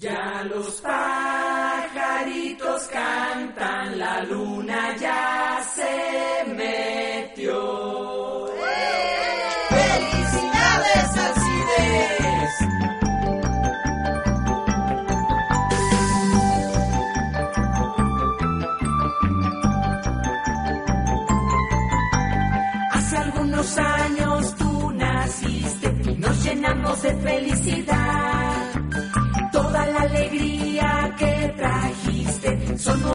Ya los pajaritos cantan, la luna ya se metió. ¡Felicidades, Alcides! Hace algunos años tú naciste y nos llenamos de felicidad. Toda la alegría que trajiste son